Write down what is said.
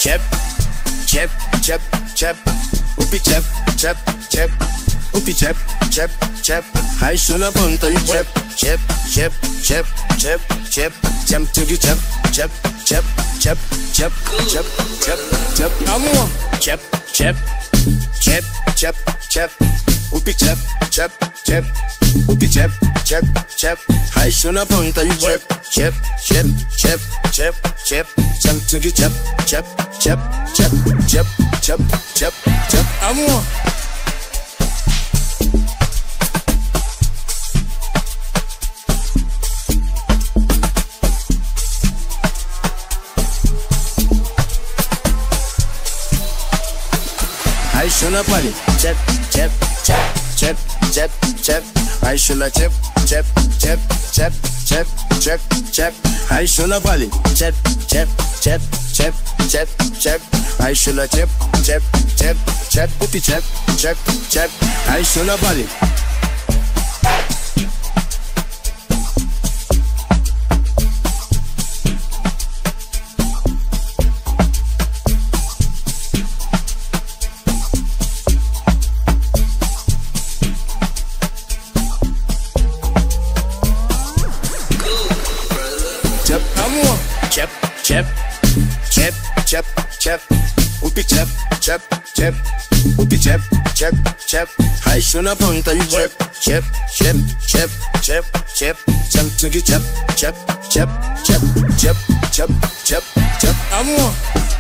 Cep, cep, cep, cep. Upi cep, cep, cep. Upi cep, cep, cep. Hai şuna puntayı cep, cep, cep, cep, cep, cep. Cep çünkü cep, cep, cep, cep, cep, cep, cep, cep. Amo. Cep, cep, cep, cep, cep. Upi cep, cep, cep. Upi cep, cep, cep. Hai şuna puntayı cep, cep, cep, cep, cep, cep. Cep çünkü cep, cep, cep, cep, cep, cep, cep, cep. Amo. Hai şuna pali, cep, cep, cep, cep, cep, cep. Hai şuna cep, cep, cep, cep, cep, cep, cep. Hai şuna pali, cep, cep, cep, cep, cep, cep. Hai şuna cep, cep, cep, cep, upi cep, cep, cep. Hai şuna pali. Cep, amo. Cep, cep, cep, cep, cep. Upi cep, cep, cep. Upi cep, cep, cep. Hai şuna puntayı cep, cep, cep, cep, cep, cep. Cep çünkü cep, cep, cep, cep, cep, cep, cep, cep. Amo.